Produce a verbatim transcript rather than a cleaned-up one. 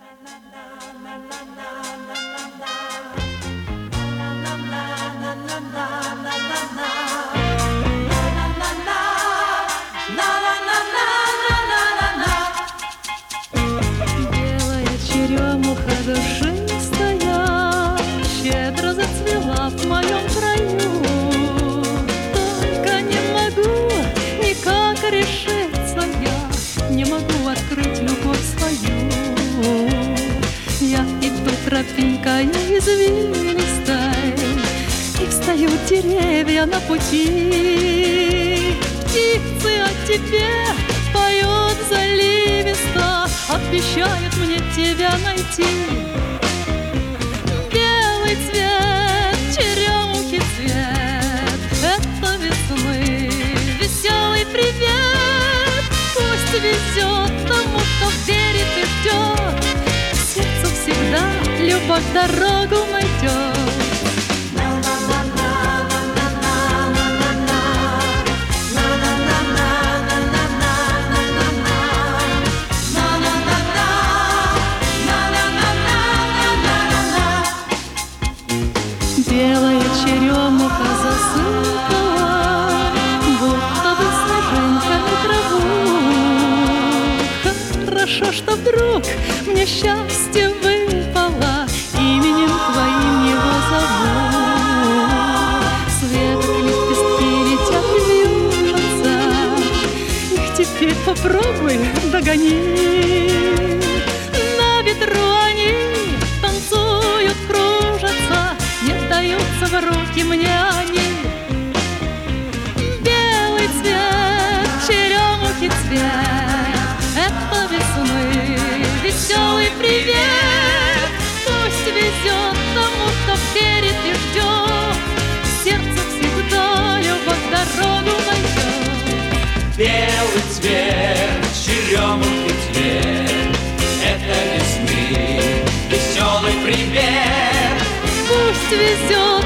Белая черемуха душистая щедро зацвела в моем краю. Только не могу никак решиться я, не могу открыть любовь свою. Я иду тропинкой извилистой, и встают деревья на пути. Птицы о тебе поют заливисто, обещают мне тебя найти. Белый цвет, черемухи цвет, это весны веселый привет. Пусть везет тому, кто верит и ждет, сердцу всегда любовь дорогу найдет. Белая черемуха засыпала, будто бы снежинками траву. Хорошо, что вдруг мне счастье выпало, именем твоим его зову. Светлые лепестки летят и вьются, их теперь попробуй догони. На ветру они танцуют, кружатся, не даются в руки мне они. Белый цвет, черемухи цвет, это весны веселый привет. Пусть везет тому, кто верит и ждет, сердце всегда любовь дорогу найдет. Белый цвет, черемухи цвет, это весны веселый привет. Пусть везет